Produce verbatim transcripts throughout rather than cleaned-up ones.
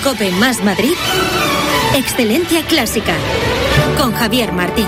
COPE más Madrid, Excelencia Clásica, con Javier Martí.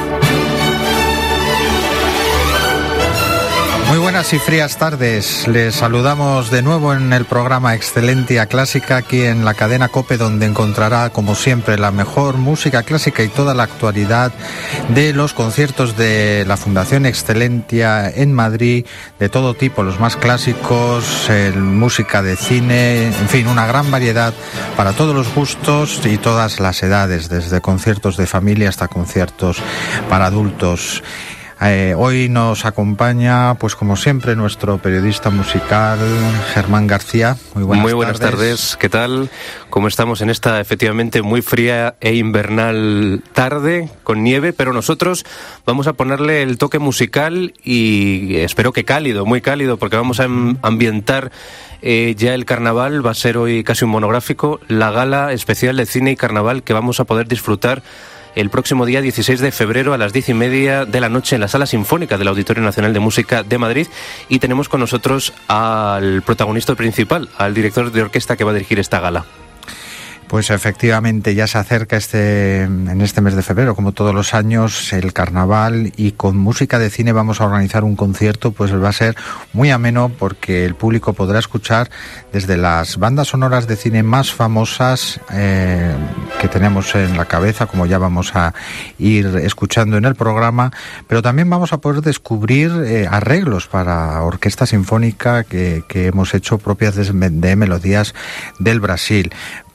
Muy buenas y frías tardes. Les saludamos de nuevo en el programa Excelencia Clásica, aquí en la cadena COPE, donde encontrará, como siempre, la mejor música clásica y toda la actualidad de los conciertos de la Fundación Excelencia en Madrid, de todo tipo, los más clásicos, el, música de cine, en fin, una gran variedad para todos los gustos y todas las edades, desde conciertos de familia hasta conciertos para adultos. Eh, hoy nos acompaña, pues como siempre, nuestro periodista musical, Germán García. Muy buenas, muy buenas tardes. tardes. ¿Qué tal? ¿Cómo estamos en esta efectivamente muy fría e invernal tarde con nieve? Pero nosotros vamos a ponerle el toque musical y espero que cálido, muy cálido, porque vamos a ambientar eh, ya el carnaval. Va a ser hoy casi un monográfico, la gala especial de cine y carnaval que vamos a poder disfrutar el próximo día dieciséis de febrero a las diez y media de la noche en la Sala Sinfónica del Auditorio Nacional de Música de Madrid, y tenemos con nosotros al protagonista principal, al director de orquesta que va a dirigir esta gala. Pues efectivamente ya se acerca este en este mes de febrero, como todos los años, el carnaval, y con música de cine vamos a organizar un concierto, pues va a ser muy ameno porque el público podrá escuchar desde las bandas sonoras de cine más famosas eh, que tenemos en la cabeza, como ya vamos a ir escuchando en el programa, pero también vamos a poder descubrir eh, arreglos para orquesta sinfónica que, que hemos hecho propias de, de melodías del Brasil.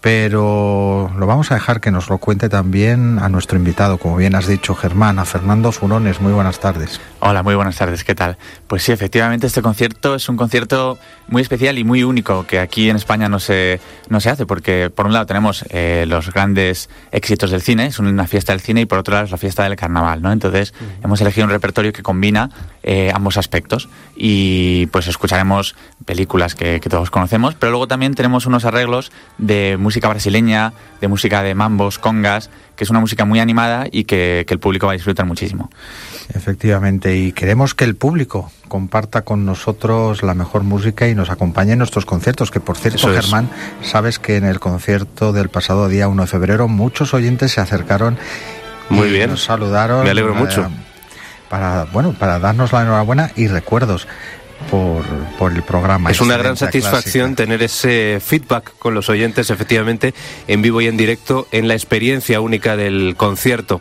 Pero lo vamos a dejar que nos lo cuente también a nuestro invitado, como bien has dicho, Germán, a Fernando Furones. Muy buenas tardes. Hola, muy buenas tardes, ¿qué tal? Pues sí, efectivamente este concierto es un concierto muy especial y muy único, que aquí en España no se, no se hace, porque por un lado tenemos eh, los grandes éxitos del cine, es una fiesta del cine, y por otro lado es la fiesta del carnaval, ¿no? Entonces uh-huh. hemos elegido un repertorio que combina eh, ambos aspectos, y pues escucharemos películas que, que todos conocemos, pero luego también tenemos unos arreglos de música brasileña, de música de mambos, congas, que es una música muy animada y que, que el público va a disfrutar muchísimo. Efectivamente, y queremos que el público comparta con nosotros la mejor música y nos acompañe en nuestros conciertos, que por cierto, Germán, sabes que en el concierto del pasado día uno de febrero muchos oyentes se acercaron muy y bien. nos saludaron. Me alegro para, mucho. Para, bueno, para darnos la enhorabuena y recuerdos por, por el programa. Es una gran satisfacción clásica. Tener ese feedback con los oyentes, efectivamente, en vivo y en directo, en la experiencia única del concierto.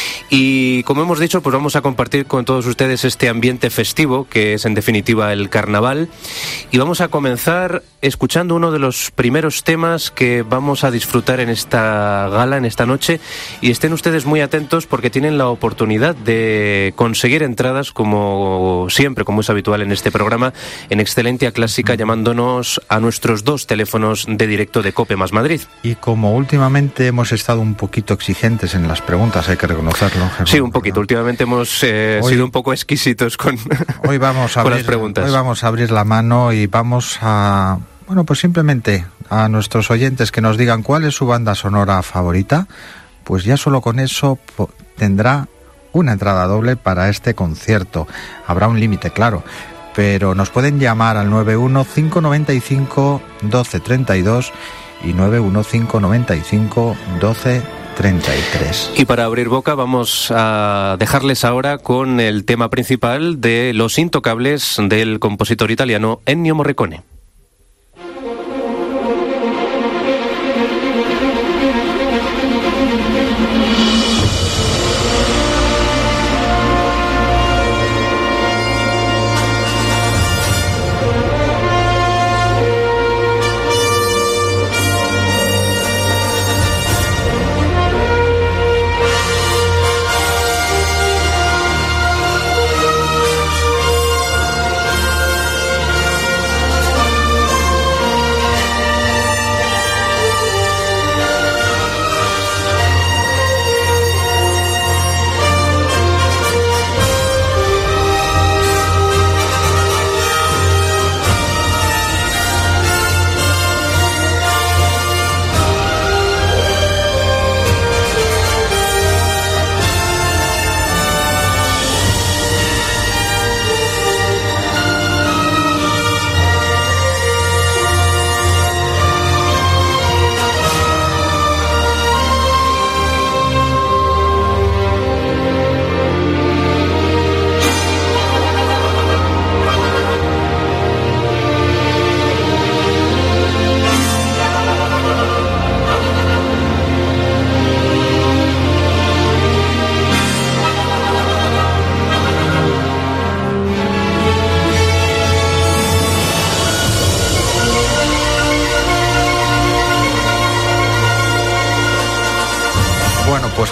Y como hemos dicho, pues vamos a compartir con todos ustedes este ambiente festivo, que es en definitiva el carnaval, y vamos a comenzar escuchando uno de los primeros temas que vamos a disfrutar en esta gala, en esta noche, y estén ustedes muy atentos porque tienen la oportunidad de conseguir entradas, como siempre, como es habitual en este programa, en Excelencia Clásica, llamándonos a nuestros dos teléfonos de directo de COPE más Madrid. Y como últimamente hemos estado un poquito exigentes en las preguntas, hay que reconocerlo, Germán. Sí, un poquito. Últimamente hemos eh, hoy, sido un poco exquisitos con, hoy vamos a con abrir, las preguntas. Hoy vamos a abrir la mano y vamos a, bueno, pues simplemente a nuestros oyentes que nos digan cuál es su banda sonora favorita, pues ya solo con eso po- tendrá una entrada doble para este concierto. Habrá un límite, claro, pero nos pueden llamar al nueve uno cinco nueve cinco uno dos tres dos y nueve uno cinco nueve cinco uno dos treinta y tres. Y para abrir boca vamos a dejarles ahora con el tema principal de Los Intocables del compositor italiano Ennio Morricone.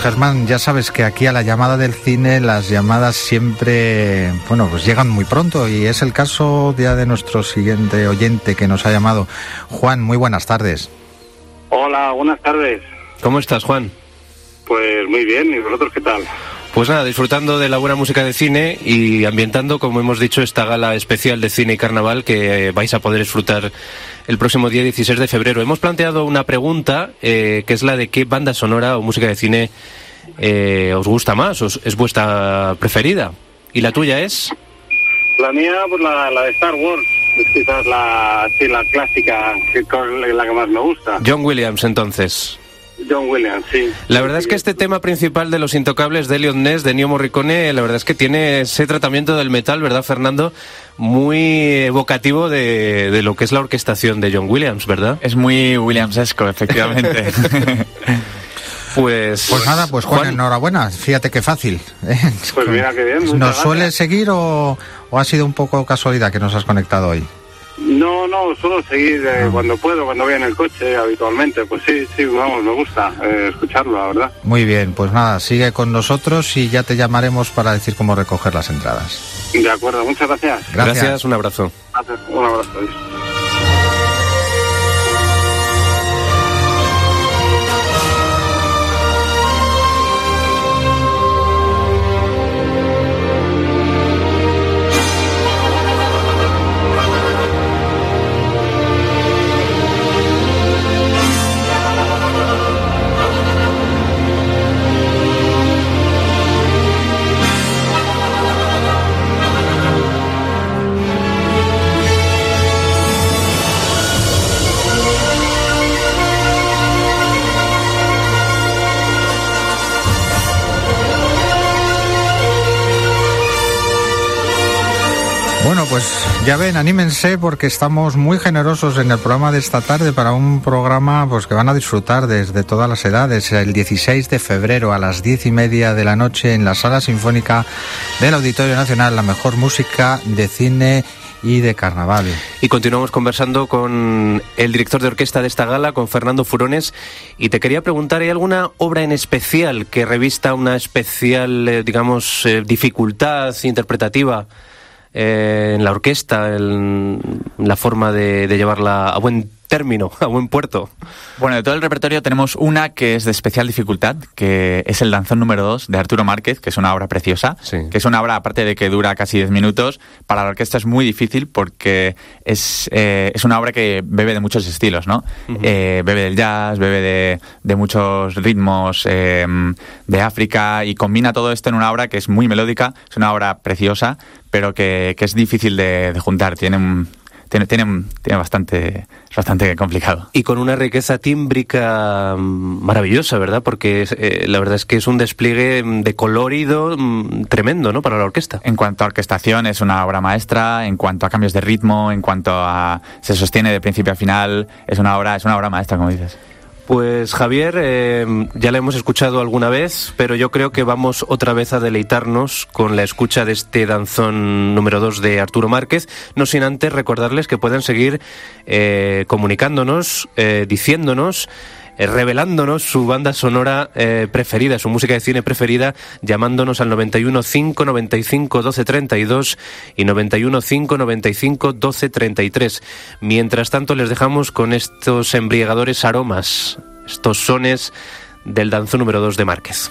Germán, ya sabes que aquí a la llamada del cine las llamadas siempre, bueno, pues llegan muy pronto y es el caso ya de nuestro siguiente oyente que nos ha llamado. Juan, muy buenas tardes. Hola, buenas tardes. ¿Cómo estás, Juan? Pues muy bien, ¿y vosotros qué tal? Pues nada, disfrutando de la buena música de cine y ambientando, como hemos dicho, esta gala especial de cine y carnaval que vais a poder disfrutar el próximo día dieciséis de febrero. Hemos planteado una pregunta, eh, que es la de qué banda sonora o música de cine eh, os gusta más, os, es vuestra preferida. ¿Y la tuya es? La mía, pues la, la de Star Wars, es quizás la, sí, la clásica, que es la que más me gusta. John Williams, entonces. John Williams, sí. La verdad es que este tema principal de Los Intocables de Elliot Ness, de Ennio Morricone, la verdad es que tiene ese tratamiento del metal, ¿verdad, Fernando? Muy evocativo de, de lo que es la orquestación de John Williams, ¿verdad? Es muy Williamsesco, efectivamente. Pues, pues nada, pues Juan, Juan, enhorabuena, fíjate qué fácil. ¿eh? Pues mira qué bien. ¿Nos sueles seguir o, o ha sido un poco casualidad que nos has conectado hoy? No, no, suelo seguir eh, no. cuando puedo, cuando voy en el coche habitualmente. Pues sí, sí, vamos, me gusta eh, escucharlo, la verdad. Muy bien, pues nada, sigue con nosotros y ya te llamaremos para decir cómo recoger las entradas. De acuerdo, muchas gracias. Gracias, gracias un abrazo. Gracias, un abrazo. Bueno, pues ya ven, anímense porque estamos muy generosos en el programa de esta tarde para un programa pues que van a disfrutar desde todas las edades. El dieciséis de febrero a las diez y media de la noche en la Sala Sinfónica del Auditorio Nacional, la mejor música de cine y de carnaval. Y continuamos conversando con el director de orquesta de esta gala, con Fernando Furones, y te quería preguntar, ¿hay alguna obra en especial que revista una especial, eh, digamos, eh, dificultad interpretativa Eh, en la orquesta, en la forma de, de llevarla a buen término, a buen puerto? Bueno, de todo el repertorio tenemos una que es de especial dificultad, que es el Danzón número dos de Arturo Márquez, que es una obra preciosa, sí. que es una obra, aparte de que dura casi diez minutos, para la orquesta es muy difícil porque es, eh, es una obra que bebe de muchos estilos, ¿no? Uh-huh. Eh, bebe del jazz, bebe de, de muchos ritmos eh, de África y combina todo esto en una obra que es muy melódica, es una obra preciosa, pero que, que es difícil de, de juntar, tiene un... Tiene, tiene, tiene bastante, es bastante complicado. Y con una riqueza tímbrica maravillosa, ¿verdad? Porque eh, la verdad es que es un despliegue de colorido mmm, tremendo, ¿no? Para la orquesta. En cuanto a orquestación, es una obra maestra. En cuanto a cambios de ritmo, en cuanto a... se sostiene de principio a final, es una obra, es una obra maestra, como dices. Pues Javier, eh, ya la hemos escuchado alguna vez, pero yo creo que vamos otra vez a deleitarnos con la escucha de este danzón número dos de Arturo Márquez, no sin antes recordarles que pueden seguir eh, comunicándonos, eh, diciéndonos, eh, revelándonos su banda sonora eh, preferida, su música de cine preferida, llamándonos al noventa y uno cinco noventa y cinco doce treinta y dos y noventa y uno cinco noventa y cinco doce treinta y tres. Mientras tanto les dejamos con estos embriagadores aromas, estos sones del danzón número dos de Márquez.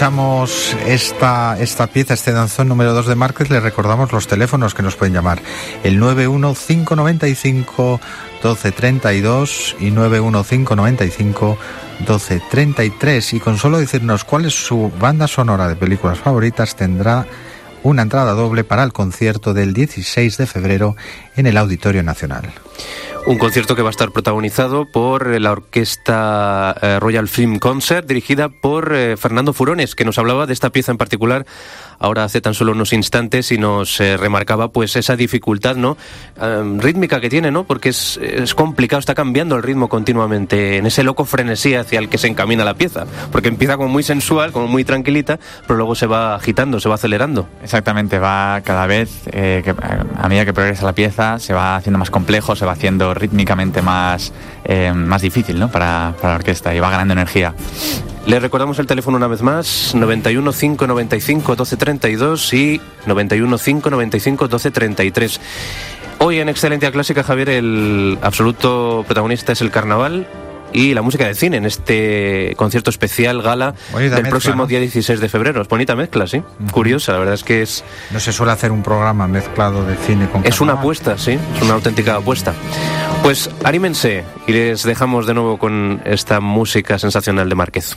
escuchamos esta, esta pieza, este danzón número dos de Márquez, le recordamos los teléfonos que nos pueden llamar. El nueve uno cinco nueve cinco doce treinta y dos y nueve uno cinco nueve cinco doce treinta y tres. Y con solo decirnos cuál es su banda sonora de películas favoritas, tendrá una entrada doble para el concierto del dieciséis de febrero en el Auditorio Nacional. Un concierto que va a estar protagonizado por la orquesta eh, Royal Film Concert, dirigida por eh, Fernando Furones, que nos hablaba de esta pieza en particular ahora hace tan solo unos instantes y nos eh, remarcaba pues esa dificultad, ¿no? Um, rítmica que tiene, ¿no? Porque es, es complicado, está cambiando el ritmo continuamente, en ese loco frenesí hacia el que se encamina la pieza, porque empieza como muy sensual, como muy tranquilita, pero luego se va agitando, se va acelerando. Exactamente, va cada vez, eh, que, a medida que progresa la pieza, se va haciendo más complejo, se va haciendo rítmicamente más, eh, más difícil, ¿no? para, para la orquesta, y va ganando energía. Le recordamos el teléfono una vez más, noventa y uno cinco noventa y cinco doce treinta y dos y noventa y uno cinco noventa y cinco doce treinta y tres. Hoy en Excelencia Clásica, Javier, el absoluto protagonista es el carnaval y la música de cine en este concierto especial gala bonita del mezcla, próximo ¿no? día dieciséis de febrero. Es bonita mezcla, sí. Uh-huh. Curiosa, la verdad es que es... No se suele hacer un programa mezclado de cine con Es carnaval. una apuesta, sí, es una auténtica apuesta. Pues anímense y les dejamos de nuevo con esta música sensacional de Márquez.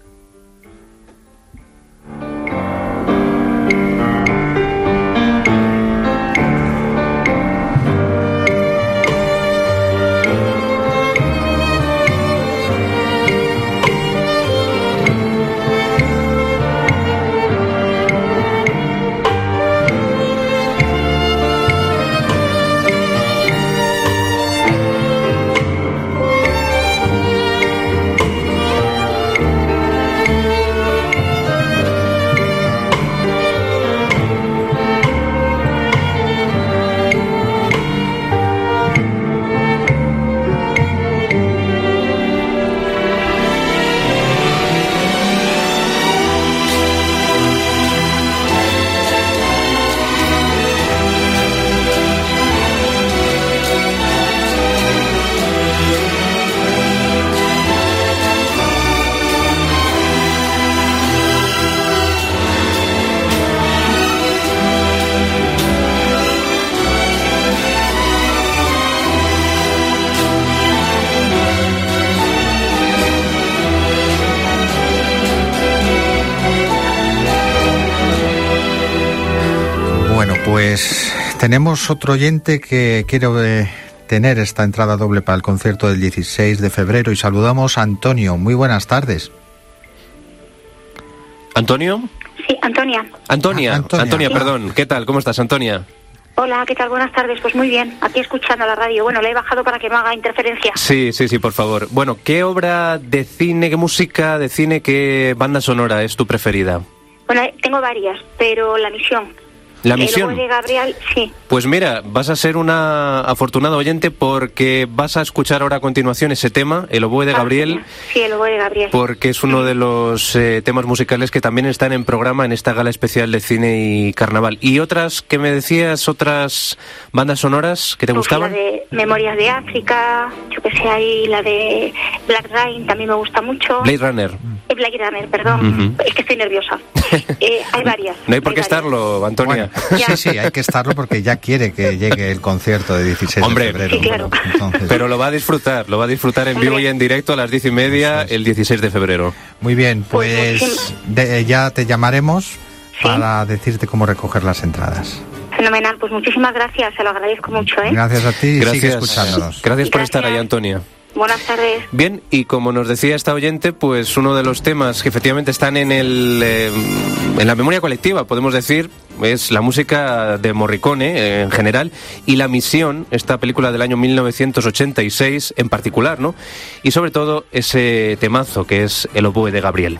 Pues tenemos otro oyente que quiere eh, tener esta entrada doble para el concierto del dieciséis de febrero y saludamos a Antonio. Muy buenas tardes. ¿Antonio? Sí, Antonia. Antonia, Ah, Antonia. Antonia, Sí. perdón. ¿Qué tal? ¿Cómo estás, Antonia? Hola, ¿qué tal? Buenas tardes. Pues muy bien, aquí escuchando la radio. Bueno, le he bajado para que me haga interferencia. Sí, sí, sí, por favor. Bueno, ¿qué obra de cine, qué música de cine, qué banda sonora es tu preferida? Bueno, tengo varias, pero La Misión. La El Misión. oboe de Gabriel, sí. Pues mira, vas a ser una afortunada oyente porque vas a escuchar ahora a continuación ese tema, El oboe de Gabriel. Sí, El oboe de Gabriel. Porque es uno de los eh, temas musicales que también están en programa en esta gala especial de cine y carnaval. ¿Y otras que me decías, otras bandas sonoras que te Uf, gustaban? La de Memorias de África, yo que sé, ahí la de Black Rain también me gusta mucho. Blade Runner. Eh, Blade Runner, perdón. Uh-huh. Es que estoy nerviosa. eh, hay varias. No hay por hay qué varias. estarlo, Antonia. Bueno, sí, sí, hay que estarlo porque ya quiere que llegue el concierto de dieciséis Hombre, de febrero. sí, claro. Bueno, entonces, Pero lo va a disfrutar, lo va a disfrutar en Hombre. vivo y en directo a las diez y media el dieciséis de febrero. muy bien, Pues, pues de- ya te llamaremos Sí. para decirte cómo recoger las entradas. Fenomenal, pues muchísimas gracias, se lo agradezco mucho, ¿eh? Gracias a ti y sigue Gracias, escuchándonos. gracias por Gracias. estar ahí, Antonia. Buenas tardes. Bien, y como nos decía esta oyente, pues uno de los temas que efectivamente están en el eh, en la memoria colectiva, podemos decir, es la música de Morricone eh, en general y La Misión, esta película del año mil novecientos ochenta y seis en particular, ¿no? Y sobre todo ese temazo que es El oboe de Gabriel.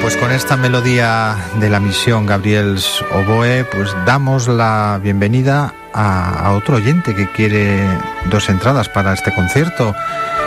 Pues con esta melodía de la misión Gabriel's Oboe, pues damos la bienvenida a, a otro oyente que quiere dos entradas para este concierto.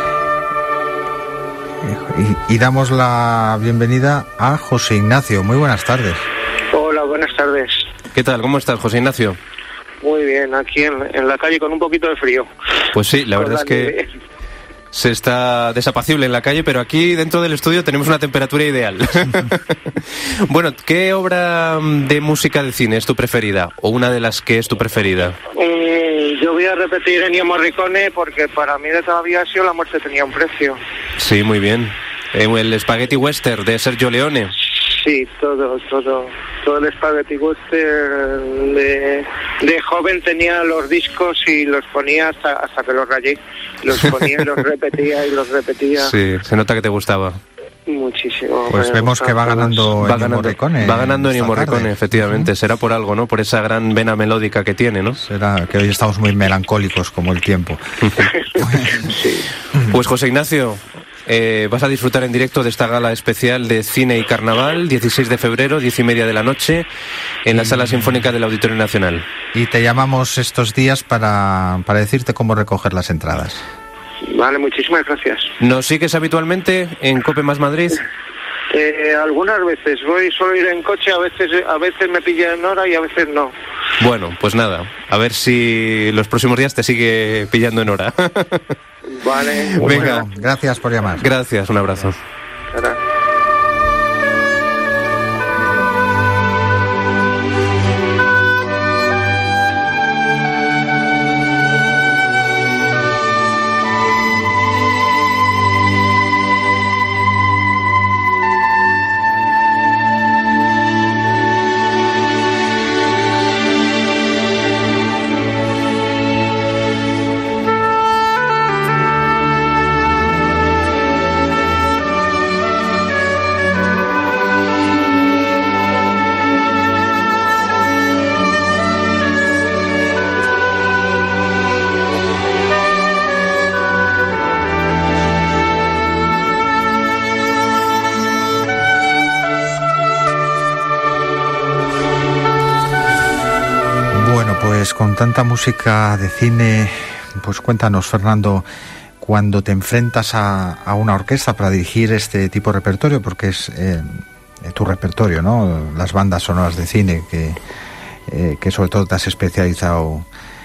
Y, y damos la bienvenida a José Ignacio. Muy buenas tardes. Hola, buenas tardes. ¿Qué tal? ¿Cómo estás, José Ignacio? Muy bien, aquí en, en la calle con un poquito de frío. Pues sí, la Con verdad la es que nieve. se está desapacible en la calle, pero aquí dentro del estudio tenemos una temperatura ideal. Bueno, ¿qué obra de música de cine es tu preferida? ¿O una de las que es tu preferida? Eh, yo voy a repetir Ennio Morricone porque para mí de todavía ha sido La muerte tenía un precio. Sí, muy bien. Eh, El Spaghetti Western de Sergio Leone. Sí, todo, todo, todo el Spaghetti Western de, de joven tenía los discos y los ponía hasta, hasta que los rayé. Los ponía y los repetía y los repetía. Sí, se nota que te gustaba. Muchísimo. Pues me vemos que va gustan ganando todos. Va Ennio ganando, Morricone. va ganando Ennio esta Morricone, tarde. efectivamente. Será por algo, ¿no? Por esa gran vena melódica que tiene, ¿no? Será que hoy estamos muy melancólicos como el tiempo. Sí. Pues José Ignacio, eh, vas a disfrutar en directo de esta gala especial de cine y carnaval, dieciséis de febrero, diez y media de la noche, en la Sala Sinfónica del Auditorio Nacional. Y te llamamos estos días para, para decirte cómo recoger las entradas. Vale, muchísimas gracias. ¿Nos sigues habitualmente en Cope Más Madrid? Eh, algunas veces voy solo ir en coche, a veces a veces me pilla en hora y a veces no. Bueno, pues nada, a ver si los próximos días te sigue pillando en hora. Vale. Venga. Bueno, gracias por llamar. Gracias, un abrazo. Bueno. Pues con tanta música de cine, pues cuéntanos, Fernando, cuando te enfrentas a, a una orquesta para dirigir este tipo de repertorio, porque es eh, tu repertorio, ¿no? Las bandas sonoras de cine, que, eh, que sobre todo te has especializado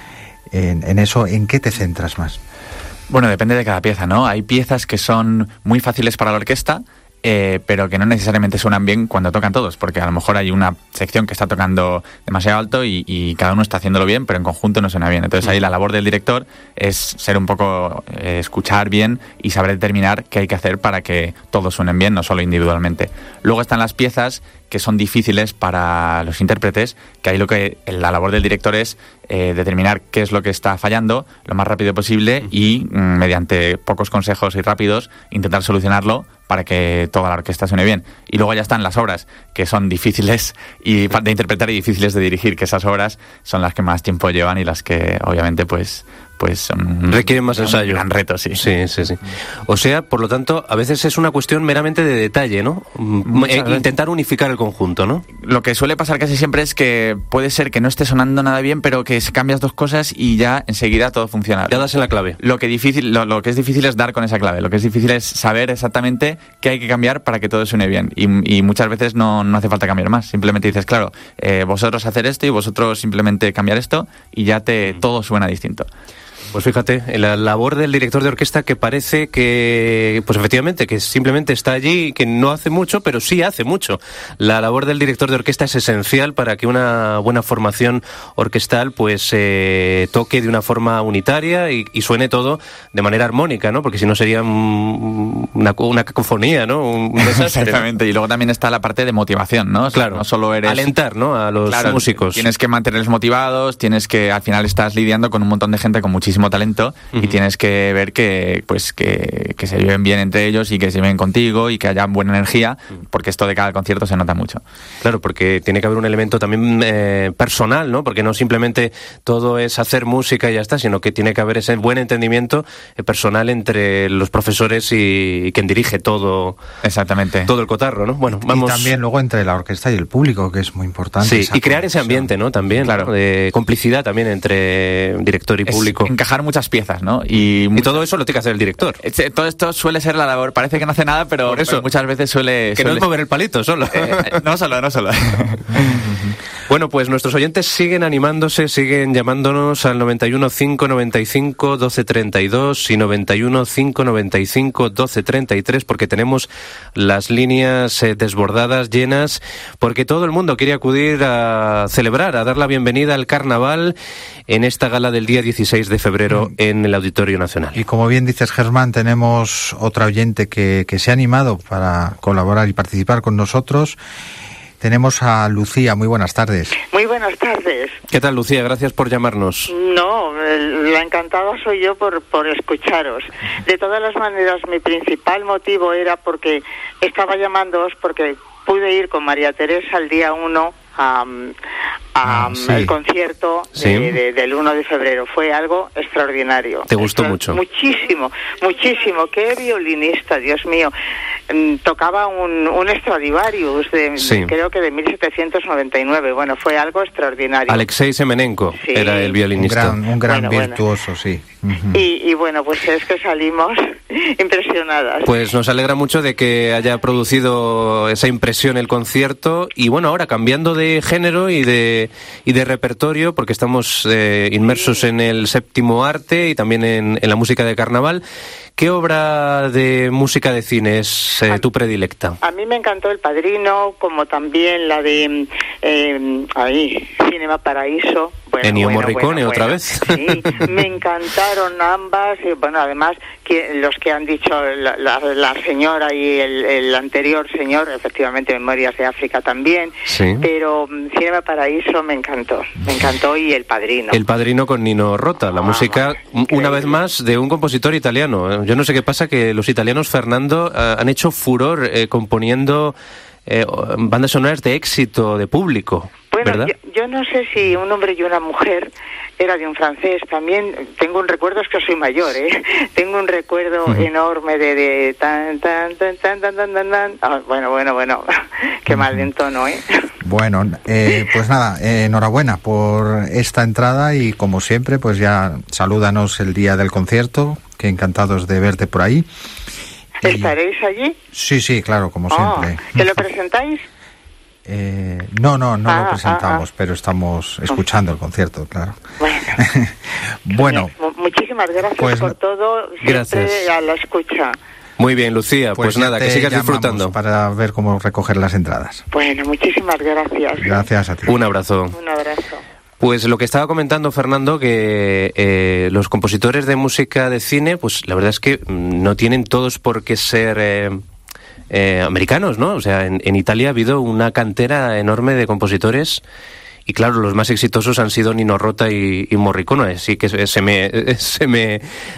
en, en eso, ¿en qué te centras más? Bueno, depende de cada pieza, ¿no? Hay piezas que son muy fáciles para la orquesta, Eh, pero que no necesariamente suenan bien cuando tocan todos, porque a lo mejor hay una sección que está tocando demasiado alto y, y cada uno está haciéndolo bien, pero en conjunto no suena bien. Entonces ahí la labor del director es ser un poco, eh, escuchar bien y saber determinar qué hay que hacer para que todos suenen bien, no solo individualmente. Luego están las piezas que son difíciles para los intérpretes, que ahí lo que la labor del director es eh, determinar qué es lo que está fallando lo más rápido posible y mm, mediante pocos consejos y rápidos intentar solucionarlo para que toda la orquesta suene bien. Y luego ya están las obras que son difíciles y de interpretar y difíciles de dirigir, que esas obras son las que más tiempo llevan y las que obviamente pues pues son requieren más un ensayo. Gran reto, sí. Sí, sí, sí. O sea, por lo tanto, a veces es una cuestión meramente de detalle, ¿no? Muchas Eh, intentar unificar el conjunto, ¿no? Lo que suele pasar casi siempre es que puede ser que no esté sonando nada bien, pero que cambias dos cosas y ya enseguida todo funciona. Ya das en la clave. Lo que difícil, lo, lo que es difícil es dar con esa clave. Lo que es difícil es saber exactamente qué hay que cambiar para que todo suene bien. Y, y muchas veces no, no hace falta cambiar más. Simplemente dices, claro, eh, vosotros hacer esto y vosotros simplemente cambiar esto y ya te todo suena distinto. Pues fíjate, la labor del director de orquesta que parece que, pues efectivamente, que simplemente está allí, que no hace mucho, pero sí hace mucho. La labor del director de orquesta es esencial para que una buena formación orquestal pues eh, toque de una forma unitaria y, y suene todo de manera armónica, ¿no? Porque si no sería un, una, una cacofonía, ¿no? Un desastre. Exactamente, y luego también está la parte de motivación, ¿no? O sea, claro, no solo eres... alentar, ¿no? A los claro, músicos. Tienes que mantenerlos motivados, tienes que, al final estás lidiando con un montón de gente con muchísimo muchísimo talento uh-huh. y tienes que ver que pues que, que se lleven bien entre ellos y que se lleven contigo y que haya buena energía, porque esto de cada concierto se nota mucho. Claro, porque tiene que haber un elemento también eh, personal, ¿no? Porque no simplemente todo es hacer música y ya está, sino que tiene que haber ese buen entendimiento eh, personal entre los profesores y, y quien dirige todo. Exactamente. Todo el cotarro, ¿no? Bueno, vamos. Y también luego entre la orquesta y el público, que es muy importante. Sí, y crear ese ambiente, ¿no? También, claro, ¿no? De complicidad también entre director y público. Es encajar muchas piezas, ¿no? Y, y muchas... todo eso lo tiene que hacer el director. Todo esto suele ser la labor. Parece que no hace nada, pero, eso, pero muchas veces suele... Que suele... no es mover el palito solo. Eh, no solo, no solo. Bueno, pues nuestros oyentes siguen animándose, siguen llamándonos al noventa y uno, cinco noventa y cinco, doce treinta y dos y noventa y uno, cinco noventa y cinco, doce treinta y tres, porque tenemos las líneas eh, desbordadas, llenas, porque todo el mundo quiere acudir a celebrar, a dar la bienvenida al carnaval en esta gala del día dieciséis de febrero mm. en el Auditorio Nacional. Y como bien dices, Germán, tenemos otra oyente que, que se ha animado para colaborar y participar con nosotros. Tenemos a Lucía. Muy buenas tardes. Muy buenas tardes. ¿Qué tal, Lucía? Gracias por llamarnos. No, la encantada soy yo por, por escucharos. De todas las maneras, mi principal motivo era porque estaba llamándoos porque pude ir con María Teresa el día uno a, a ah, sí. el concierto de, sí. de, del uno de febrero. Fue algo extraordinario. ¿Te gustó mucho? Muchísimo, muchísimo. Qué violinista, Dios mío. Tocaba un, un Stradivarius de, sí. creo que de mil setecientos noventa y nueve. Bueno, fue algo extraordinario. Alexei Semenenko sí. era el violinista. Un gran, un gran bueno, virtuoso, bueno. sí. Uh-huh. Y, y bueno, pues es que salimos impresionadas. Pues nos alegra mucho de que haya producido esa impresión el concierto. Y bueno, ahora cambiando de género y de, y de repertorio, porque estamos eh, inmersos sí. en el séptimo arte y también en, en la música de carnaval. ¿Qué obra de música de cine es eh, tu predilecta? A mí me encantó El Padrino, como también la de eh, ahí, Cinema Paraíso. Bueno, Ennio bueno, Morricone, bueno, otra bueno. vez. Sí, me encantaron ambas. Y bueno, además, que los que han dicho la, la, la señora y el, el anterior señor, efectivamente, Memorias de África también. Sí. Pero Cinema Paraíso me encantó. Me encantó y El Padrino. El Padrino con Nino Rota, la ah, música, increíble. Una vez más, de un compositor italiano. Yo no sé qué pasa, que los italianos, Fernando, uh, han hecho furor eh, componiendo eh, bandas sonoras de éxito, de público. Bueno, yo, yo no sé si un hombre y una mujer era de un francés. También tengo un recuerdo, es que soy mayor, ¿eh? Tengo un recuerdo uh-huh. enorme de, de tan, tan, tan, tan, tan, tan, tan, tan. Oh, bueno, bueno, bueno, qué mal de tono, ¿eh? Bueno, eh, pues nada, eh, enhorabuena por esta entrada y como siempre, pues ya salúdanos el día del concierto, que encantados de verte por ahí. Y... ¿Estaréis allí? Sí, sí, claro, como oh, siempre. ¿Que lo presentáis? Eh, no, no, no ah, lo presentamos, ah, ah. pero estamos escuchando el concierto, claro. Bueno, bueno muchísimas gracias pues, por todo, siempre gracias. A la escucha. Muy bien, Lucía, pues, pues nada, que sigas disfrutando. Para ver cómo recoger las entradas. Bueno, muchísimas gracias. Gracias a ti. Un abrazo. Un abrazo. Pues lo que estaba comentando Fernando, que eh, los compositores de música de cine, pues la verdad es que no tienen todos por qué ser... Eh, Eh, americanos, ¿no? O sea, en, en Italia ha habido una cantera enorme de compositores y claro, los más exitosos han sido Nino Rota y, y Morricone, así que se me, se me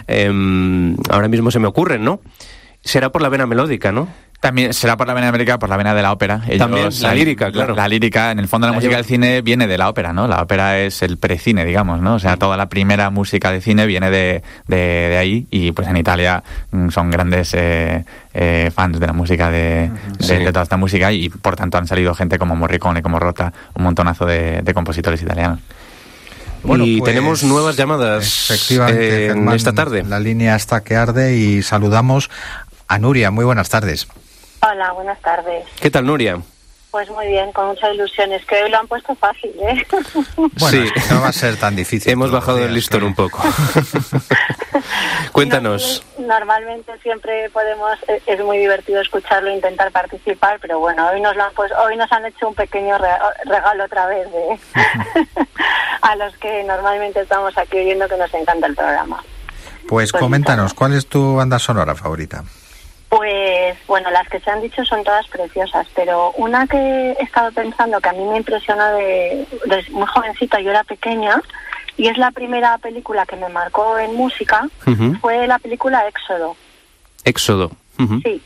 eh, ahora mismo se me ocurren, ¿no? Será por la vena melódica, ¿no? También será por la vena melódica, por la vena de la ópera. Ellos, También la, la lírica, claro. La, la lírica, en el fondo, la, la música del cine viene de la ópera, ¿no? La ópera es el precine, digamos, ¿no? O sea, toda la primera música de cine viene de, de, de ahí y pues en Italia son grandes eh, eh, fans de la música, de, de, sí. de toda esta música y por tanto han salido gente como Morricone, como Rota, un montonazo de, de compositores italianos. Bueno, y pues, tenemos nuevas llamadas efectivamente, eh, en Germán, esta tarde. La línea está que arde y saludamos a Nuria. Muy buenas tardes. Hola, buenas tardes. ¿Qué tal, Nuria? Pues muy bien, con muchas ilusiones, que hoy lo han puesto fácil, ¿eh? Bueno, sí. no va a ser tan difícil. Hemos bajado días, el listón claro. un poco. Cuéntanos. No, normalmente siempre podemos, es muy divertido escucharlo e intentar participar, pero bueno, hoy nos lo han pues, hoy nos han hecho un pequeño regalo otra vez de a los que normalmente estamos aquí oyendo que nos encanta el programa. Pues, pues coméntanos, ¿cuál es tu banda sonora favorita? Pues, bueno, las que se han dicho son todas preciosas, pero una que he estado pensando que a mí me impresionó de, de muy jovencita, yo era pequeña, y es la primera película que me marcó en música, uh-huh. fue la película Éxodo. Éxodo. Uh-huh. Sí.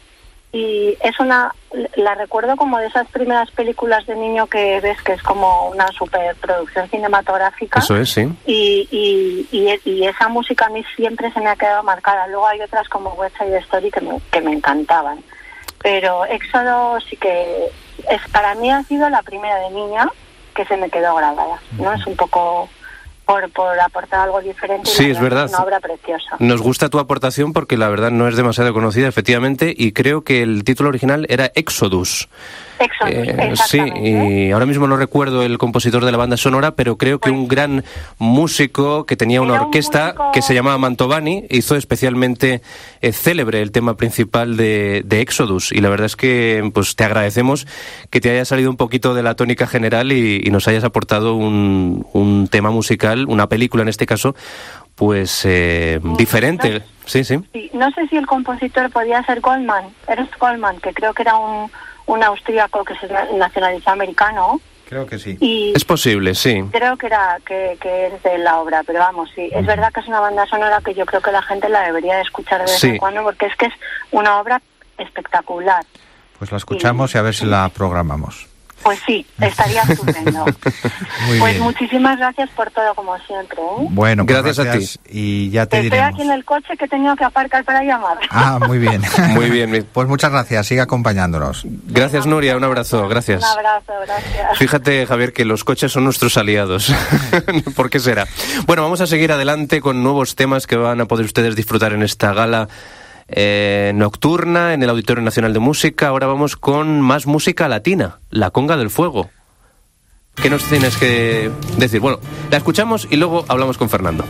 Y es una, la recuerdo como de esas primeras películas de niño que ves que es como una superproducción cinematográfica. Eso es, sí. Y, y, y, y esa música a mí siempre se me ha quedado marcada. Luego hay otras como West Side Story que me, que me encantaban. Pero Éxodo sí que es, para mí ha sido la primera de niña que se me quedó grabada, ¿no? Es un poco... Por, por aportar algo diferente. Sí, es verdad. Es una obra preciosa. Nos gusta tu aportación porque la verdad no es demasiado conocida, efectivamente, y creo que el título original era Exodus. Exodus, eh, sí, y ahora mismo no recuerdo el compositor de la banda sonora, pero creo que pues, un gran músico que tenía una orquesta un músico... que se llamaba Mantovani hizo especialmente eh, célebre el tema principal de, de Exodus, y la verdad es que pues te agradecemos que te haya salido un poquito de la tónica general y, y nos hayas aportado un, un tema musical, una película en este caso, pues eh, diferente. No, sí, sí. sí. No sé si el compositor podía ser Goldman, Ernst Goldman, que creo que era un un austríaco que se nacionalizó americano. Creo que sí. Y es posible, sí. Creo que era que, que es de la obra, pero vamos, sí. Es verdad que es una banda sonora que yo creo que la gente la debería de escuchar de vez sí. en cuando, porque es que es una obra espectacular. Pues la escuchamos y, y a ver si la programamos. Pues sí, estaría estupendo. Muy pues bien. Muchísimas gracias por todo, como siempre. ¿eh? Bueno, pues gracias, gracias a ti. Y ya te Estoy diremos. Estoy aquí en el coche que he tenido que aparcar para llamar. Ah, muy bien. Muy bien. Pues muchas gracias, sigue acompañándonos. Gracias, Nuria, un abrazo, gracias. Un abrazo, gracias. Fíjate, Javier, que los coches son nuestros aliados. ¿Por qué será? Bueno, vamos a seguir adelante con nuevos temas que van a poder ustedes disfrutar en esta gala Eh, nocturna en el Auditorio Nacional de Música. Ahora vamos con más música latina, La Conga del Fuego. ¿Qué nos tienes que decir? Bueno, la escuchamos y luego hablamos con Fernando.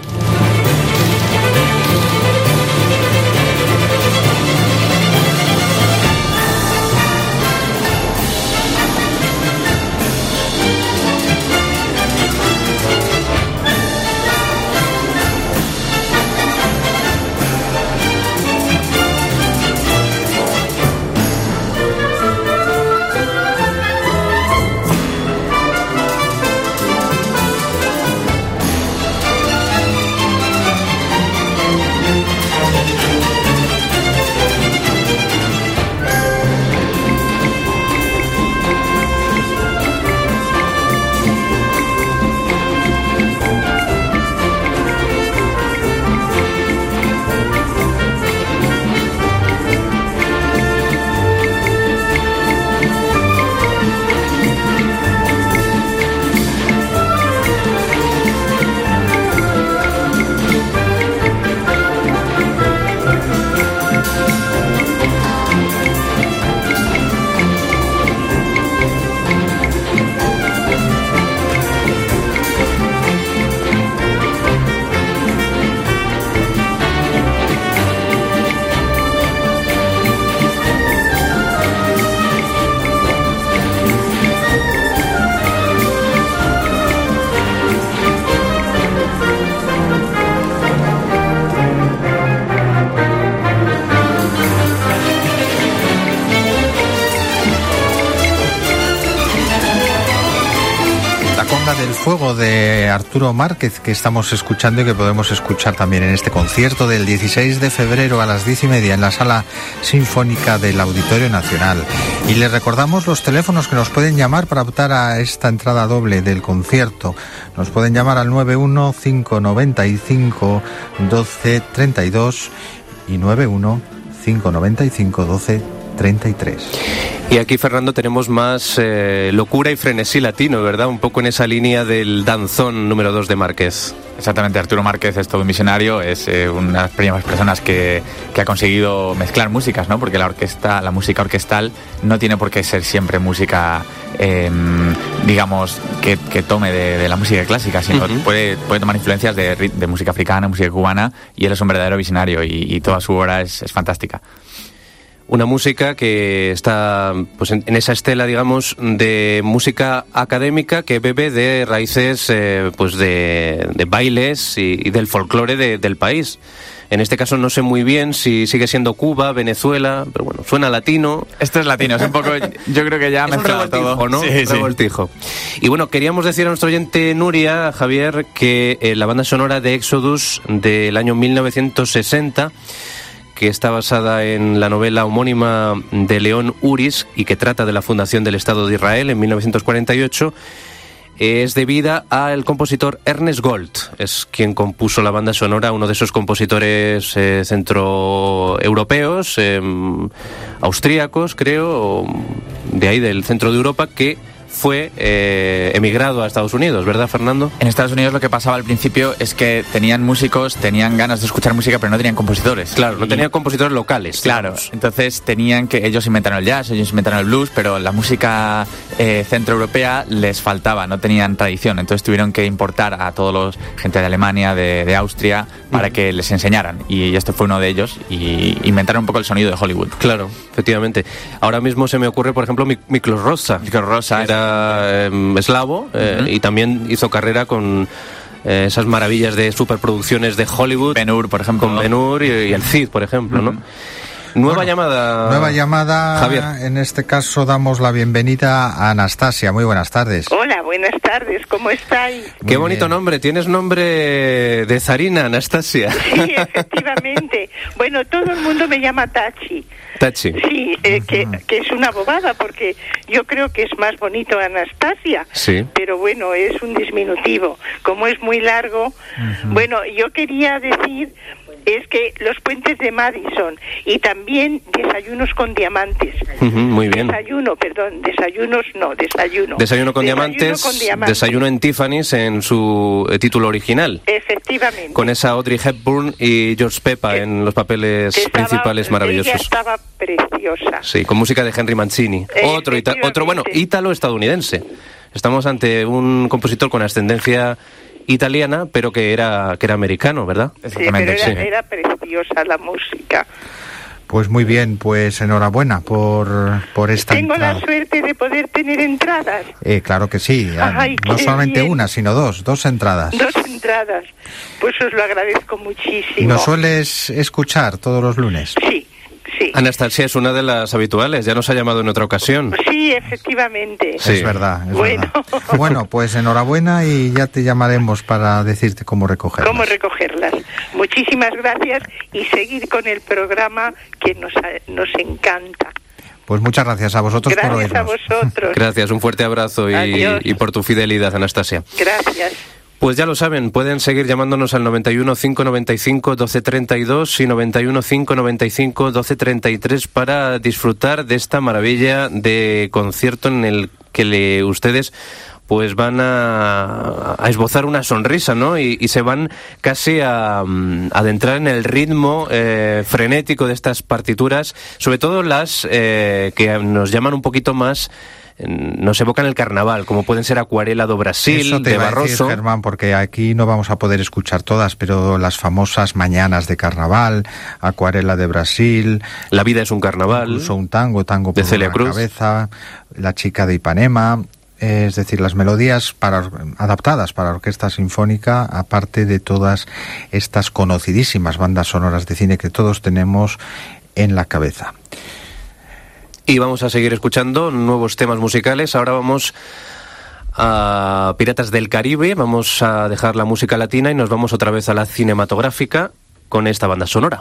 del Fuego de Arturo Márquez, que estamos escuchando y que podemos escuchar también en este concierto del dieciséis de febrero a las diez y media en la Sala Sinfónica del Auditorio Nacional. Y les recordamos los teléfonos que nos pueden llamar para optar a esta entrada doble del concierto. Nos pueden llamar al nueve uno cinco nueve cinco doce treinta y dos y nueve uno cinco nueve cinco doce treinta y tres. Y aquí, Fernando, tenemos más eh, locura y frenesí latino, ¿verdad? Un poco en esa línea del danzón número dos de Márquez. Exactamente, Arturo Márquez es todo un visionario, es eh, una de las primeras personas que, que ha conseguido mezclar músicas, ¿no? Porque la orquesta, la música orquestal no tiene por qué ser siempre música, eh, digamos, que, que tome de, de la música clásica, sino uh-huh. puede, puede tomar influencias de, de música africana, música cubana, y él es un verdadero visionario y, y toda su obra es, es fantástica. Una música que está pues en, en esa estela, digamos, de música académica que bebe de raíces eh, pues de, de bailes y, y del folclore de, del país. En este caso no sé muy bien si sigue siendo Cuba, Venezuela, pero bueno, suena latino. Esto es latino, es un poco, yo creo que ya me es un revoltijo, ¿no? Sí, sí. Revoltijo. Y bueno, queríamos decir a nuestro oyente Nuria, Javier, que eh, la banda sonora de Exodus del año mil novecientos sesenta, que está basada en la novela homónima de León Uris y que trata de la fundación del Estado de Israel en mil novecientos cuarenta y ocho, es debida al compositor Ernest Gold. Es quien compuso la banda sonora, uno de esos compositores eh, centroeuropeos, eh, austríacos, creo, de ahí del centro de Europa, que fue eh, emigrado a Estados Unidos, ¿verdad, Fernando? En Estados Unidos lo que pasaba al principio es que tenían músicos, tenían ganas de escuchar música, pero no tenían compositores. Claro, no y... tenían compositores locales. Claro, digamos. Entonces tenían que, ellos inventaron el jazz, ellos inventaron el blues, pero la música eh, centroeuropea les faltaba, no tenían tradición, entonces tuvieron que importar a todos los, gente de Alemania, de, de Austria, para mm. que les enseñaran, y esto fue uno de ellos, y inventaron un poco el sonido de Hollywood. Claro, efectivamente. Ahora mismo se me ocurre, por ejemplo, Miklos Rozsa. Miklos Rozsa era Eh, eslavo eh, uh-huh. y también hizo carrera con eh, esas maravillas de superproducciones de Hollywood. Ben-Hur, por ejemplo. Con Ben-Hur y, y el Cid, por ejemplo, uh-huh. ¿no? Nueva bueno, llamada. Nueva llamada. Javier. En este caso damos la bienvenida a Anastasia. Muy buenas tardes. Hola, buenas tardes. ¿Cómo estáis? Qué Muy bonito bien. Nombre. Tienes nombre de zarina, Anastasia. Sí, efectivamente. Bueno, todo el mundo me llama Tachi. Tachi. Sí, eh, que, que es una bobada porque yo creo que es más bonito Anastasia. Sí. Pero bueno, es un diminutivo. Como es muy largo. Uh-huh. Bueno, yo quería decir es que los puentes de Madison y también desayunos con diamantes. Uh-huh, muy bien. Desayuno, perdón, desayunos no, desayuno. Desayuno con, desayuno diamantes, con diamantes, desayuno en Tiffany's en su eh, título original. Efectivamente. Con esa Audrey Hepburn y George Peppa eh, en los papeles estaba, principales maravillosos. Ella estaba preciosa. Sí, con música de Henry Mancini. Otro, ita- otro bueno, ítalo-estadounidense. Estamos ante un compositor con ascendencia italiana, pero que era que era americano, ¿verdad? Sí, pero era, sí. era preciosa la música. Pues muy bien, pues enhorabuena por, por esta Tengo entrada. la suerte de poder tener entradas. Eh, claro que sí, Ay, no solamente bien. una, sino dos, dos entradas. Dos entradas, pues os lo agradezco muchísimo. ¿Nos sueles escuchar todos los lunes? Sí. Sí. Anastasia es una de las habituales, ya nos ha llamado en otra ocasión. Sí, efectivamente. Sí. Es verdad, es bueno. verdad. Bueno, pues enhorabuena y ya te llamaremos para decirte cómo recogerlas. Cómo recogerlas. Muchísimas gracias y seguir con el programa que nos, nos encanta. Pues muchas gracias a vosotros gracias por oírnos. Gracias a vosotros. Gracias, un fuerte abrazo y, y por tu fidelidad, Anastasia. Gracias. Pues ya lo saben, pueden seguir llamándonos al noventa y uno, cinco noventa y cinco, doce treinta y dos y noventa y uno, cinco noventa y cinco, doce treinta y tres para disfrutar de esta maravilla de concierto en el que le, ustedes pues van a, a esbozar una sonrisa, ¿no? Y, y se van casi a, a adentrar en el ritmo eh, frenético de estas partituras, sobre todo las eh, que nos llaman un poquito más, nos evocan el carnaval, como pueden ser Acuarela do Brasil, Eso te de iba Barroso. A decir, Germán, porque aquí no vamos a poder escuchar todas, pero las famosas mañanas de carnaval, Acuarela de Brasil, La vida es un carnaval, incluso un tango, tango por de Celia una Cruz, cabeza, La chica de Ipanema, es decir, las melodías para, adaptadas para orquesta sinfónica, aparte de todas estas conocidísimas bandas sonoras de cine que todos tenemos en la cabeza. Y vamos a seguir escuchando nuevos temas musicales. Ahora vamos a Piratas del Caribe, vamos a dejar la música latina y nos vamos otra vez a la cinematográfica con esta banda sonora.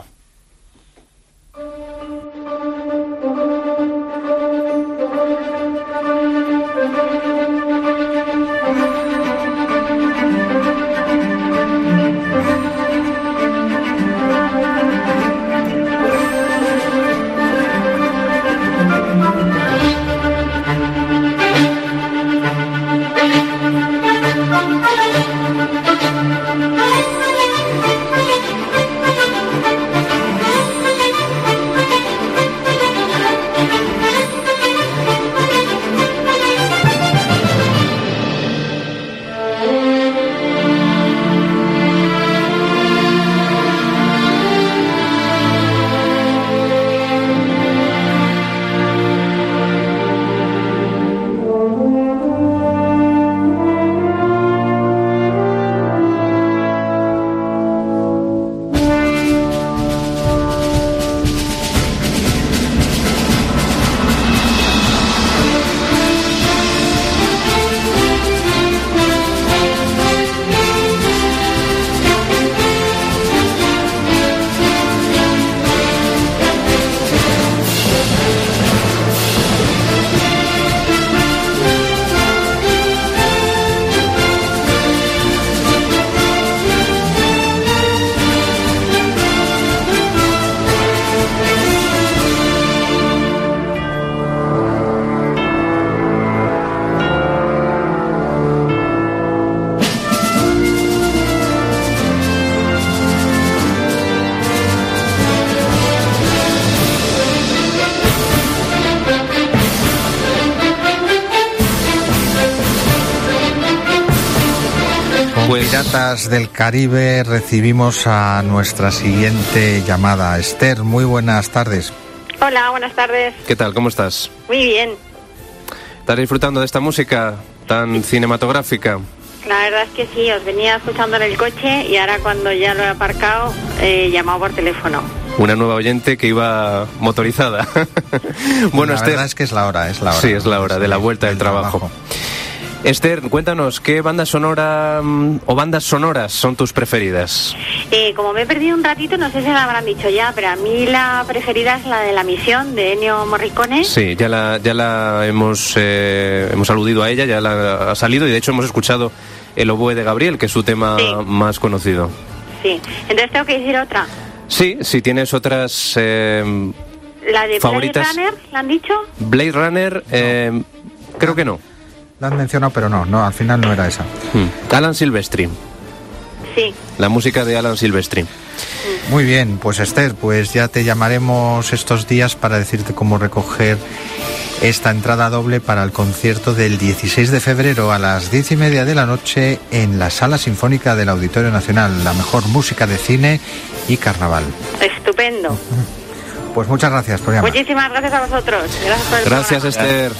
Pues... Piratas del Caribe, recibimos a nuestra siguiente llamada. Esther, muy buenas tardes. Hola, buenas tardes. ¿Qué tal? ¿Cómo estás? Muy bien. ¿Estás disfrutando de esta música tan cinematográfica? La verdad es que sí, os venía escuchando en el coche y ahora cuando ya lo he aparcado he llamado por teléfono. Una nueva oyente que iba motorizada. Bueno, la Esther, verdad es que es la hora, es la hora. Sí, es la hora sí, de la vuelta del trabajo. trabajo. Esther, cuéntanos, ¿qué banda sonora um, o bandas sonoras son tus preferidas? Eh, como me he perdido un ratito, no sé si la habrán dicho ya, pero a mí la preferida es la de La Misión, de Ennio Morricone. Sí, ya la, ya la hemos, eh, hemos aludido a ella, ya la ha salido y de hecho hemos escuchado El oboe de Gabriel, que es su tema sí. más conocido. Sí, entonces tengo que decir otra. Sí, si tienes otras eh, ¿La de favoritas. Blade Runner, la han dicho? Blade Runner, eh, no. creo que no. La han mencionado, pero no, no, al final no era esa. Hmm. Alan Silvestri. Sí. La música de Alan Silvestri. Muy bien, pues Esther, pues ya te llamaremos estos días para decirte cómo recoger esta entrada doble para el concierto del dieciséis de febrero a las diez y media de la noche en la Sala Sinfónica del Auditorio Nacional. La mejor música de cine y carnaval. Estupendo. Pues muchas gracias por llamar. Muchísimas gracias a vosotros. Gracias por el Gracias, programa. Esther.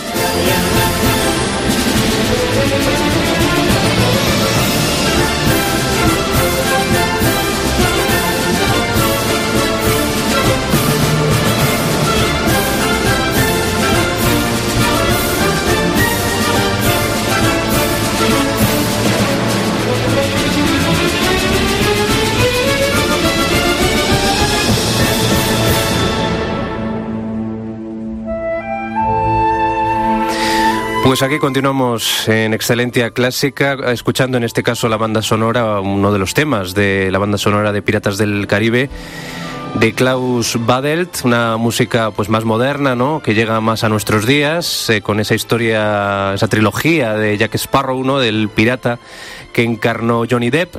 Pues aquí continuamos en Excelencia Clásica, escuchando en este caso la banda sonora, uno de los temas de la banda sonora de Piratas del Caribe, de Klaus Badelt, una música pues más moderna, ¿no?, que llega más a nuestros días, eh, con esa historia, esa trilogía de Jack Sparrow, ¿no?, del pirata que encarnó Johnny Depp.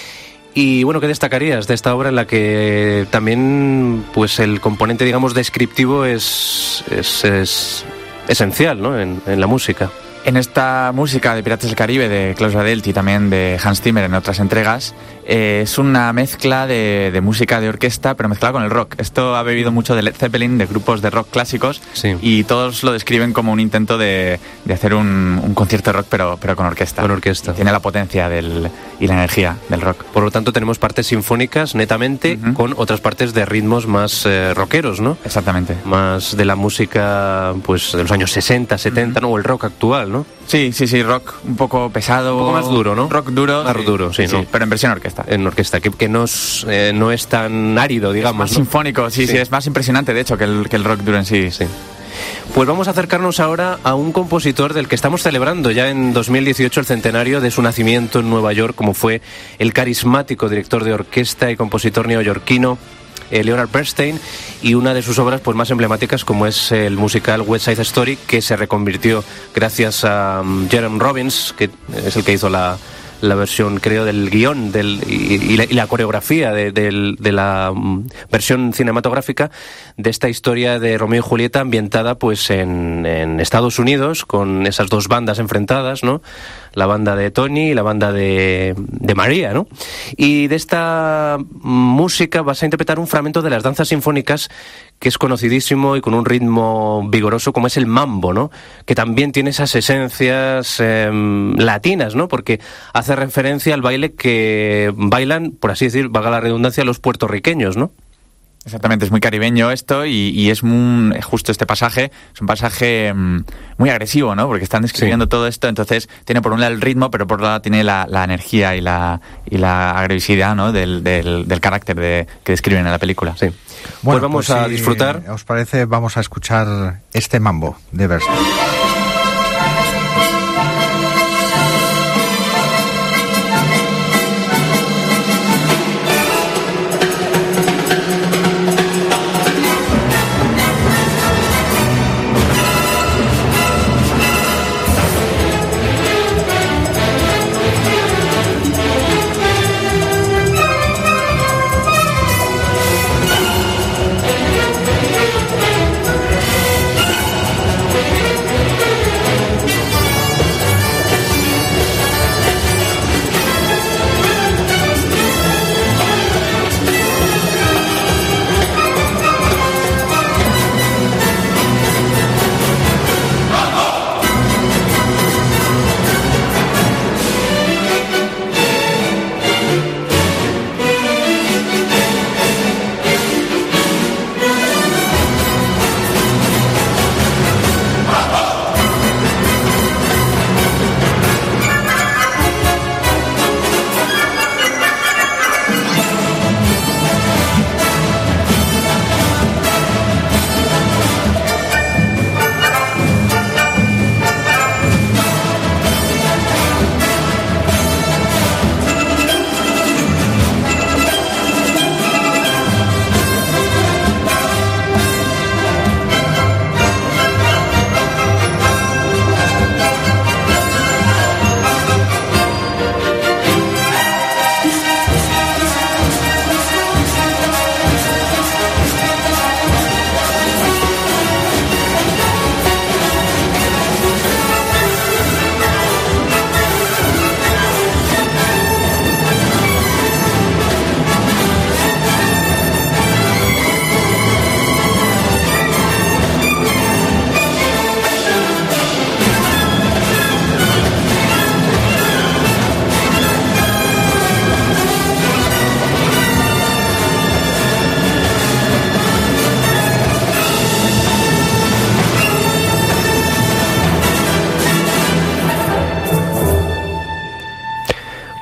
Y bueno, ¿qué destacarías de esta obra en la que también pues el componente, digamos, descriptivo es... es, es esencial, ¿no?, en, en la música? En esta música de Piratas del Caribe de Klaus Badelt y también de Hans Zimmer en otras entregas, eh, es una mezcla de, de música de orquesta, pero mezclada con el rock. Esto ha bebido mucho de Led Zeppelin, de grupos de rock clásicos, sí. y todos lo describen como un intento de, de hacer un, un concierto de rock, pero, pero con orquesta. Con orquesta. Tiene la potencia del, y la energía del rock. Por lo tanto, tenemos partes sinfónicas netamente, uh-huh. con otras partes de ritmos más eh, rockeros, ¿no? Exactamente. Más de la música, pues, de los años sesenta, setenta, uh-huh. ¿no? O el rock actual, ¿no? Sí, sí, sí, rock un poco pesado. Un poco más duro, ¿no? Rock duro. Más sí, duro, sí, sí, ¿no? Sí, pero en versión orquesta. En orquesta, que, que no, es, eh, no es tan árido, digamos, es más ¿no? sinfónico, sí, sí, sí, es más impresionante, de hecho, que el, que el rock duro en sí. Sí. Pues vamos a acercarnos ahora a un compositor del que estamos celebrando ya en dos mil dieciocho el centenario de su nacimiento en Nueva York, como fue el carismático director de orquesta y compositor neoyorquino eh, Leonard Bernstein, y una de sus obras pues más emblemáticas, como es el musical West Side Story, que se reconvirtió gracias a um, Jerome Robbins, que es el que hizo la la versión, creo, del guión del, y, y, la, y la coreografía de, de, de la um, versión cinematográfica de esta historia de Romeo y Julieta, ambientada pues en, en Estados Unidos, con esas dos bandas enfrentadas, ¿no? La banda de Tony y la banda de, de María, ¿no? Y de esta música vas a interpretar un fragmento de las danzas sinfónicas que es conocidísimo y con un ritmo vigoroso, como es el mambo, ¿no? Que también tiene esas esencias eh, latinas, ¿no? Porque hace referencia al baile que bailan, por así decir, valga la redundancia, los puertorriqueños, ¿no? Exactamente, es muy caribeño esto y, y es un, justo este pasaje, es un pasaje mmm, muy agresivo, ¿no? Porque están describiendo sí. todo esto, entonces tiene por un lado el ritmo, pero por otro lado tiene la, la energía y la, y la agresividad, ¿no? Del, del, del carácter de, que describen en la película. Sí. Bueno, pues vamos pues a si disfrutar. ¿Os parece? Vamos a escuchar este mambo de Bernstein.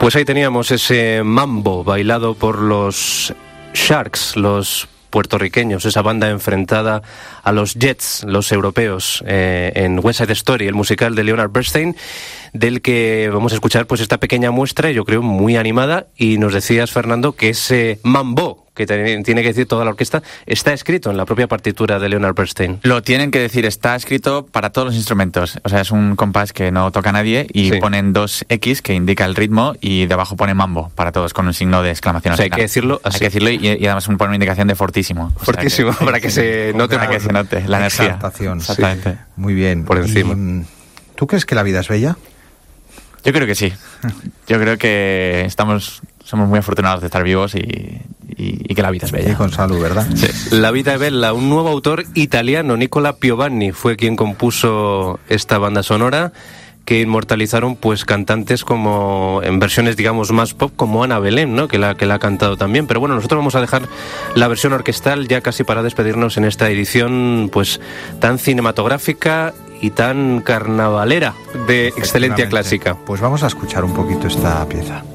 Pues ahí teníamos ese mambo bailado por los Sharks, los puertorriqueños, esa banda enfrentada a los Jets, los europeos, eh, en West Side Story, el musical de Leonard Bernstein, del que vamos a escuchar pues esta pequeña muestra, yo creo muy animada. Y nos decías, Fernando, que ese mambo que te, tiene que decir toda la orquesta está escrito en la propia partitura de Leonard Bernstein. Lo tienen que decir, está escrito para todos los instrumentos. O sea, es un compás que no toca a nadie y sí. Ponen dos X que indica el ritmo y debajo pone mambo para todos con un signo de exclamación. O sea, hay que decirlo así. Hay que decirlo y, y además pone una indicación de fortísimo. Fortísimo, o sea que, para que se note. Para que se note la energía. Exaltación, exactamente. Sí. Muy bien. Por encima. ¿Y, ¿Tú crees que la vida es bella? Yo creo que sí. Yo creo que estamos somos muy afortunados de estar vivos y, y, y que la vida es bella. Y con salud, ¿verdad? Sí. La vida es bella. Un nuevo autor italiano, Nicola Piovanni, fue quien compuso esta banda sonora que inmortalizaron pues cantantes como en versiones digamos más pop como Ana Belén, ¿no? que la que la ha cantado también. Pero bueno, nosotros vamos a dejar la versión orquestal ya casi para despedirnos en esta edición pues tan cinematográfica y tan carnavalera de Excelencia Clásica. Pues vamos a escuchar un poquito esta pieza.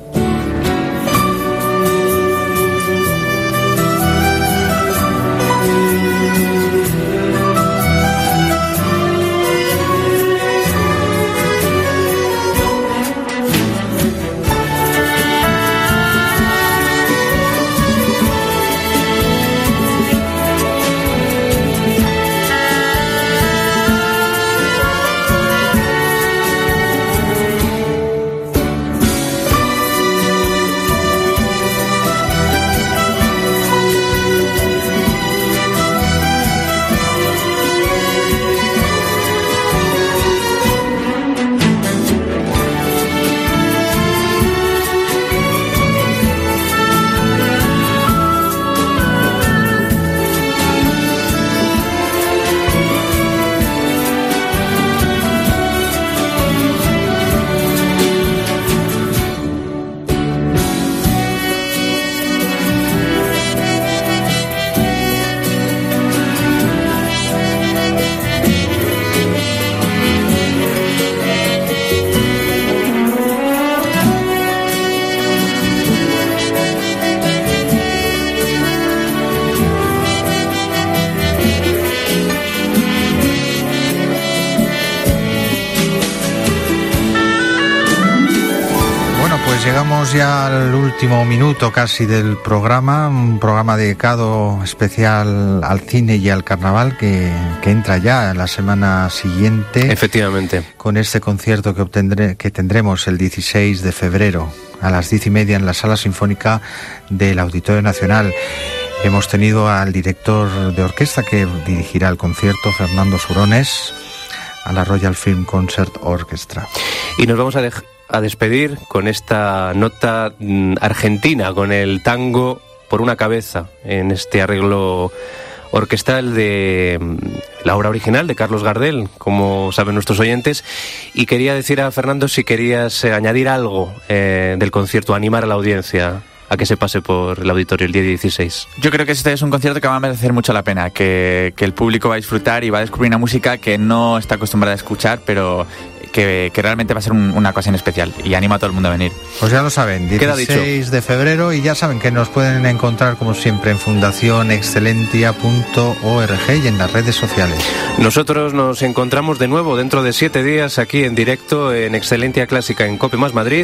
Llegamos ya al último minuto casi del programa, un programa dedicado especial al cine y al carnaval que, que entra ya la semana siguiente. Efectivamente. Con este concierto que, obtendré, que tendremos el dieciséis de febrero a las diez y media en la Sala Sinfónica del Auditorio Nacional. Hemos tenido al director de orquesta que dirigirá el concierto, Fernando Surones, a la Royal Film Concert Orchestra. Y nos vamos a dejar a despedir con esta nota mm, argentina, con el tango Por una cabeza, en este arreglo orquestal de mm, la obra original de Carlos Gardel, como saben nuestros oyentes. Y quería decir a Fernando si querías eh, añadir algo eh, del concierto, animar a la audiencia a que se pase por el auditorio el día dieciséis. Yo creo que este es un concierto que va a merecer mucho la pena, que, que el público va a disfrutar y va a descubrir una música que no está acostumbrada a escuchar, pero que, que realmente va a ser un, una ocasión especial, y anima a todo el mundo a venir. Pues ya lo saben, dieciséis de febrero, y ya saben que nos pueden encontrar como siempre en fundación excelentia punto org y en las redes sociales. Nosotros nos encontramos de nuevo dentro de siete días aquí en directo en Excelencia Clásica en Cope Más Madrid,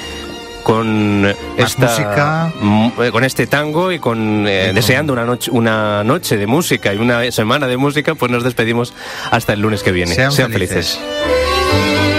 con esta música, m- con este tango y con eh, deseando una noche una noche de música y una semana de música. Pues nos despedimos hasta el lunes que viene. Sean, Sean felices. felices.